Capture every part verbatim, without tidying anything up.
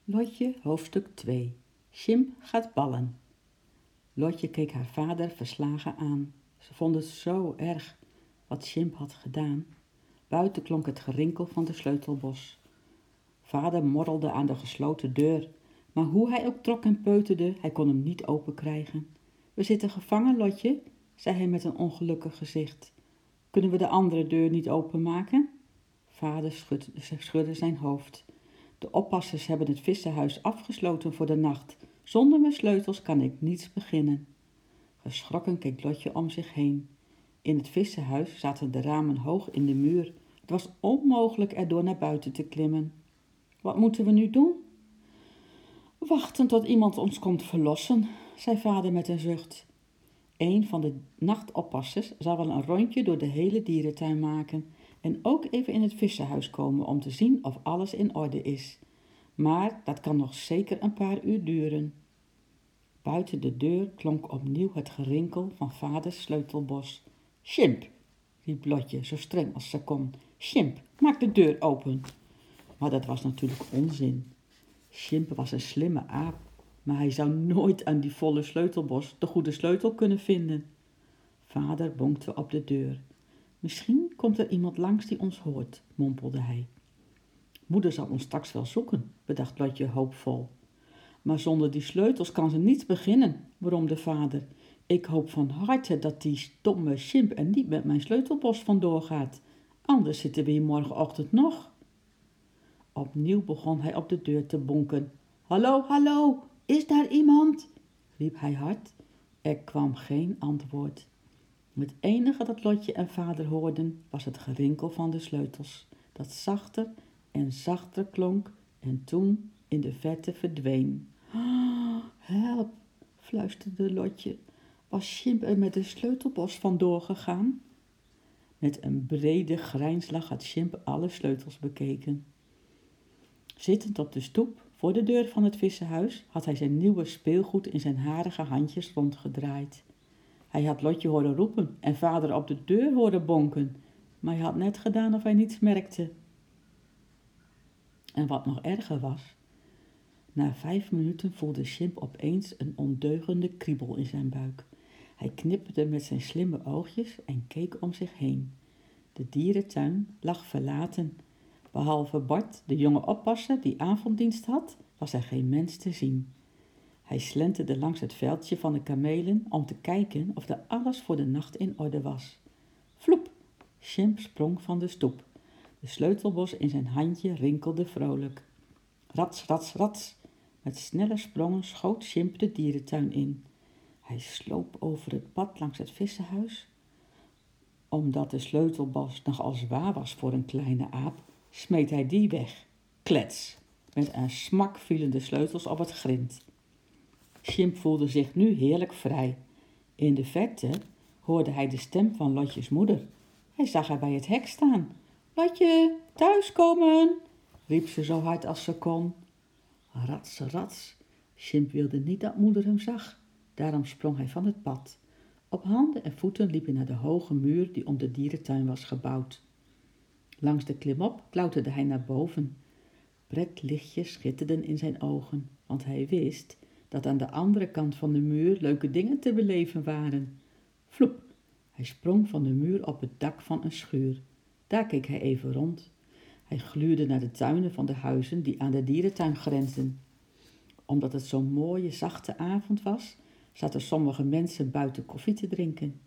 Lotje, hoofdstuk twee. Sjimp gaat ballen. Lotje keek haar vader verslagen aan. Ze vond het zo erg wat Sjimp had gedaan. Buiten klonk het gerinkel van de sleutelbos. Vader morrelde aan de gesloten deur, maar hoe hij ook trok en peuterde, hij kon hem niet open krijgen. We zitten gevangen, Lotje, zei hij met een ongelukkig gezicht. Kunnen we de andere deur niet openmaken? Vader schudde, schudde zijn hoofd. De oppassers hebben het vissenhuis afgesloten voor de nacht. Zonder mijn sleutels kan ik niets beginnen. Geschrokken keek Lotje om zich heen. In het vissenhuis zaten de ramen hoog in de muur. Het was onmogelijk erdoor naar buiten te klimmen. Wat moeten we nu doen? Wachten tot iemand ons komt verlossen, zei vader met een zucht. Een van de nachtoppassers zal wel een rondje door de hele dierentuin maken en ook even in het vissenhuis komen om te zien of alles in orde is. Maar dat kan nog zeker een paar uur duren. Buiten de deur klonk opnieuw het gerinkel van vaders sleutelbos. Sjimp, riep Lotje zo streng als ze kon. Sjimp, maak de deur open. Maar dat was natuurlijk onzin. Sjimp was een slimme aap, maar hij zou nooit aan die volle sleutelbos de goede sleutel kunnen vinden. Vader bonkte op de deur. Misschien komt er iemand langs die ons hoort, mompelde hij. Moeder zal ons straks wel zoeken, bedacht Lotje hoopvol. Maar zonder die sleutels kan ze niets beginnen, bromde vader. Ik hoop van harte dat die stomme Sjimp er niet met mijn sleutelbos vandoor gaat. Anders zitten we hier morgenochtend nog. Opnieuw begon hij op de deur te bonken. Hallo, hallo, is daar iemand? Riep hij hard. Er kwam geen antwoord. Het enige dat Lotje en vader hoorden was het gerinkel van de sleutels, dat zachter en zachter klonk en toen in de verte verdween. Oh, help, fluisterde Lotje. Was Sjimp er met de sleutelbos vandoor gegaan? Met een brede grijnslach had Sjimp alle sleutels bekeken. Zittend op de stoep voor de deur van het vissenhuis had hij zijn nieuwe speelgoed in zijn harige handjes rondgedraaid. Hij had Lotje horen roepen en vader op de deur horen bonken, maar hij had net gedaan of hij niets merkte. En wat nog erger was, na vijf minuten voelde Sjimp opeens een ondeugende kriebel in zijn buik. Hij knipperde met zijn slimme oogjes en keek om zich heen. De dierentuin lag verlaten. Behalve Bart, de jonge oppasser die avonddienst had, was er geen mens te zien. Hij slenterde langs het veldje van de kamelen om te kijken of er alles voor de nacht in orde was. Vloep! Sjimp sprong van de stoep. De sleutelbos in zijn handje rinkelde vrolijk. Rats, rats, rats! Met snelle sprongen schoot Sjimp de dierentuin in. Hij sloop over het pad langs het vissenhuis. Omdat de sleutelbos nogal zwaar was voor een kleine aap, smeet hij die weg. Klets! Met een smak vielen de sleutels op het grind. Sjimp voelde zich nu heerlijk vrij. In de verte hoorde hij de stem van Lotjes moeder. Hij zag haar bij het hek staan. Lotje, thuiskomen, riep ze zo hard als ze kon. Rats, rats. Sjimp wilde niet dat moeder hem zag. Daarom sprong hij van het pad. Op handen en voeten liep hij naar de hoge muur die om de dierentuin was gebouwd. Langs de klimop klauterde hij naar boven. Pretlichtjes schitterden in zijn ogen, want hij wist dat aan de andere kant van de muur leuke dingen te beleven waren. Vloep, hij sprong van de muur op het dak van een schuur. Daar keek hij even rond. Hij gluurde naar de tuinen van de huizen die aan de dierentuin grensden. Omdat het zo'n mooie, zachte avond was, zaten sommige mensen buiten koffie te drinken.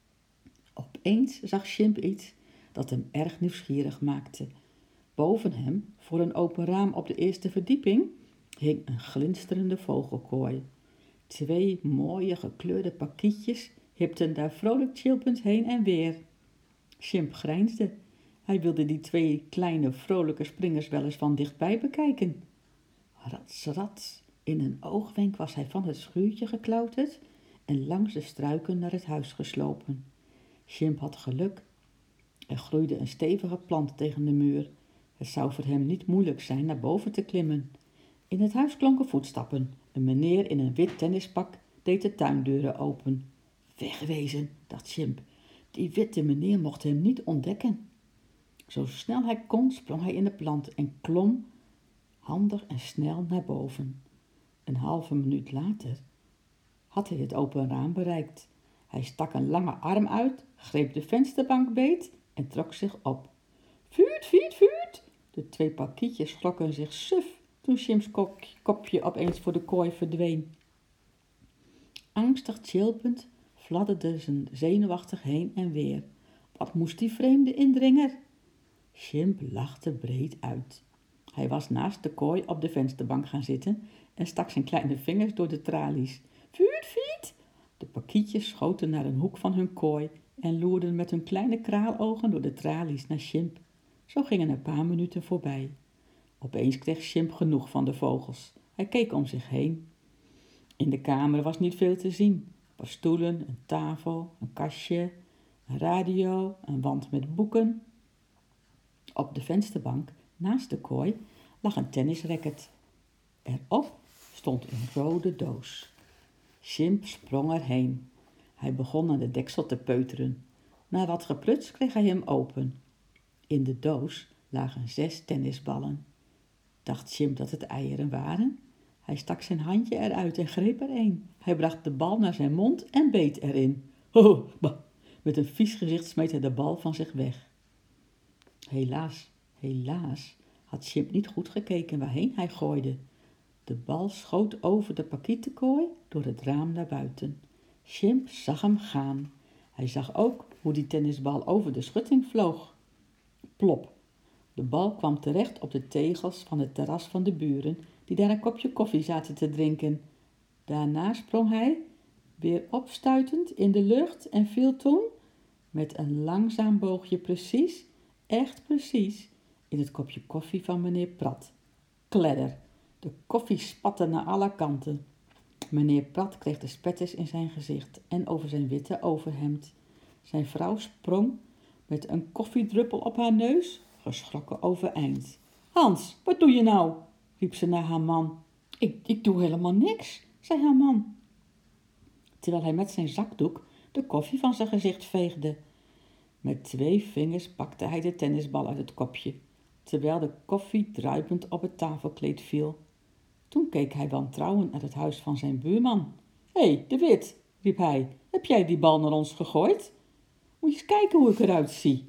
Opeens zag Sjimp iets dat hem erg nieuwsgierig maakte. Boven hem, voor een open raam op de eerste verdieping, hing een glinsterende vogelkooi. Twee mooie gekleurde pakietjes hipten daar vrolijk chilpend heen en weer. Sjimp grijnsde. Hij wilde die twee kleine vrolijke springers wel eens van dichtbij bekijken. Rats, rats. In een oogwenk was hij van het schuurtje geklauterd en langs de struiken naar het huis geslopen. Sjimp had geluk. Er groeide een stevige plant tegen de muur. Het zou voor hem niet moeilijk zijn naar boven te klimmen. In het huis klonken voetstappen. Een meneer in een wit tennispak deed de tuindeuren open. Wegwezen, dacht Sjimp. Die witte meneer mocht hem niet ontdekken. Zo snel hij kon sprong hij in de plant en klom handig en snel naar boven. Een halve minuut later had hij het open raam bereikt. Hij stak een lange arm uit, greep de vensterbank beet en trok zich op. Vuurt, vuurt, vuurt! De twee pakietjes schrokken zich suf toen Jim's kopje opeens voor de kooi verdween. Angstig tjilpend fladderde ze zenuwachtig heen en weer. Wat moest die vreemde indringer? Jim lachte breed uit. Hij was naast de kooi op de vensterbank gaan zitten en stak zijn kleine vingers door de tralies. Vuurt, vuurt! De pakietjes schoten naar een hoek van hun kooi en loerden met hun kleine kraalogen door de tralies naar Jimp. Zo gingen een paar minuten voorbij. Opeens kreeg Jimp genoeg van de vogels. Hij keek om zich heen. In de kamer was niet veel te zien. Een paar stoelen, een tafel, een kastje, een radio, een wand met boeken. Op de vensterbank, naast de kooi, lag een tennisracket. Erop stond een rode doos. Jimp sprong erheen. Hij begon aan de deksel te peuteren. Na wat gepluts kreeg hij hem open. In de doos lagen zes tennisballen. Dacht Jimp dat het eieren waren? Hij stak zijn handje eruit en greep er een. Hij bracht de bal naar zijn mond en beet erin. Ho, bah. Met een vies gezicht smeet hij de bal van zich weg. Helaas, helaas had Jimp niet goed gekeken waarheen hij gooide. De bal schoot over de pakietenkooi door het raam naar buiten. Jimp zag hem gaan. Hij zag ook hoe die tennisbal over de schutting vloog. Plop. De bal kwam terecht op de tegels van het terras van de buren, die daar een kopje koffie zaten te drinken. Daarna sprong hij, weer opstuitend, in de lucht en viel toen, met een langzaam boogje precies, echt precies, in het kopje koffie van meneer Prat. Kledder. De koffie spatte naar alle kanten. Meneer Prat kreeg de spetters in zijn gezicht en over zijn witte overhemd. Zijn vrouw sprong met een koffiedruppel op haar neus, geschrokken overeind. Hans, wat doe je nou? Riep ze naar haar man. Ik, ik doe helemaal niks, zei haar man, terwijl hij met zijn zakdoek de koffie van zijn gezicht veegde. Met twee vingers pakte hij de tennisbal uit het kopje, terwijl de koffie druipend op het tafelkleed viel. Toen keek hij wantrouwend naar het huis van zijn buurman. Hé, hey, de Wit, riep hij, heb jij die bal naar ons gegooid? Moet je eens kijken hoe ik eruit zie.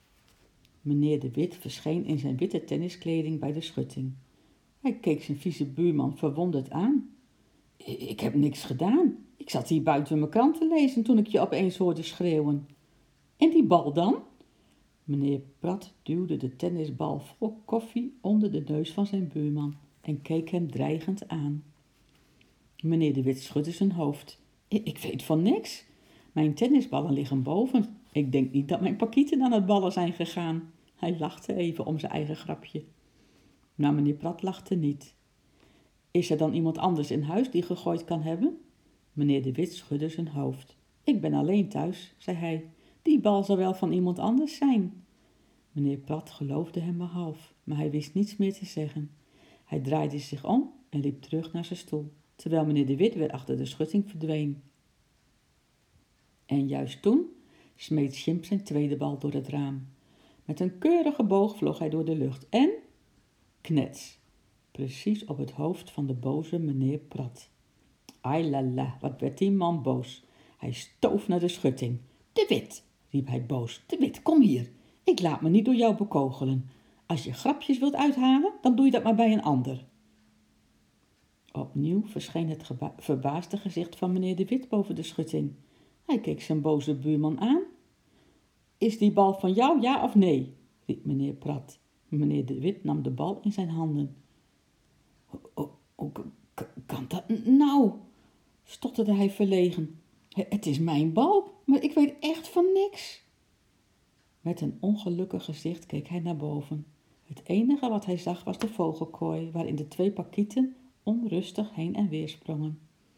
Meneer de Wit verscheen in zijn witte tenniskleding bij de schutting. Hij keek zijn vieze buurman verwonderd aan. Ik heb niks gedaan. Ik zat hier buiten mijn krant te lezen toen ik je opeens hoorde schreeuwen. En die bal dan? Meneer Prat duwde de tennisbal vol koffie onder de neus van zijn buurman en keek hem dreigend aan. Meneer de Wit schudde zijn hoofd. Ik, ik weet van niks. Mijn tennisballen liggen boven. Ik denk niet dat mijn pakieten aan het ballen zijn gegaan. Hij lachte even om zijn eigen grapje. Maar meneer Prat lachte niet. Is er dan iemand anders in huis die gegooid kan hebben? Meneer de Wit schudde zijn hoofd. Ik ben alleen thuis, zei hij. Die bal zal wel van iemand anders zijn. Meneer Prat geloofde hem maar half, maar hij wist niets meer te zeggen. Hij draaide zich om en liep terug naar zijn stoel, terwijl meneer de Wit weer achter de schutting verdween. En juist toen smeet Jimp zijn tweede bal door het raam. Met een keurige boog vloog hij door de lucht en... knets, precies op het hoofd van de boze meneer Prat. Ai la la, wat werd die man boos. Hij stoof naar de schutting. De Wit, riep hij boos, de Wit, kom hier. Ik laat me niet door jou bekogelen. Als je grapjes wilt uithalen, dan doe je dat maar bij een ander. Opnieuw verscheen het geba- verbaasde gezicht van meneer de Wit boven de schutting. Hij keek zijn boze buurman aan. Is die bal van jou, ja of nee? Riep meneer Prat. Meneer de Wit nam de bal in zijn handen. Hoe kan dat nou? Stotterde hij verlegen. Het is mijn bal, maar ik weet echt van niks. Met een ongelukkig gezicht keek hij naar boven. Het enige wat hij zag was de vogelkooi, waarin de twee pakieten onrustig heen en weer sprongen.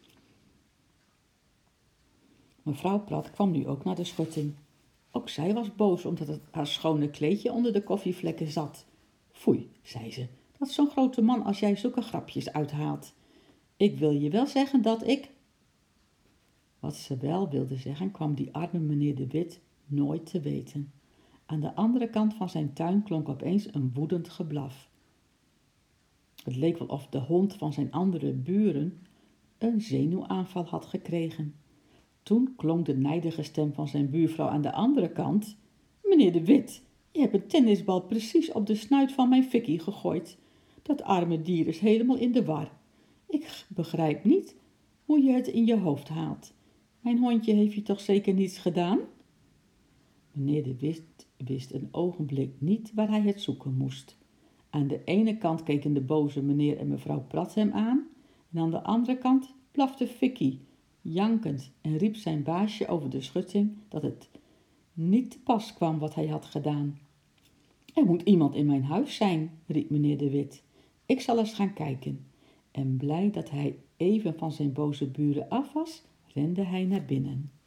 Mevrouw Prat kwam nu ook naar de schutting. Ook zij was boos omdat het haar schone kleedje onder de koffievlekken zat. Foei, zei ze, dat is zo'n grote man als jij zulke grapjes uithaalt. Ik wil je wel zeggen dat ik... Wat ze wel wilde zeggen, kwam die arme meneer de Wit nooit te weten. Aan de andere kant van zijn tuin klonk opeens een woedend geblaf. Het leek wel of de hond van zijn andere buren een zenuwaanval had gekregen. Toen klonk de nijdige stem van zijn buurvrouw aan de andere kant. Meneer de Wit, je hebt een tennisbal precies op de snuit van mijn Fikkie gegooid. Dat arme dier is helemaal in de war. Ik begrijp niet hoe je het in je hoofd haalt. Mijn hondje heeft je toch zeker niets gedaan? Meneer de Wit wist een ogenblik niet waar hij het zoeken moest. Aan de ene kant keken de boze meneer en mevrouw Prat hem aan en aan de andere kant blafte Fikkie, jankend, en riep zijn baasje over de schutting dat het niet te pas kwam wat hij had gedaan. Er moet iemand in mijn huis zijn, riep meneer de Wit. Ik zal eens gaan kijken. En blij dat hij even van zijn boze buren af was, rende hij naar binnen.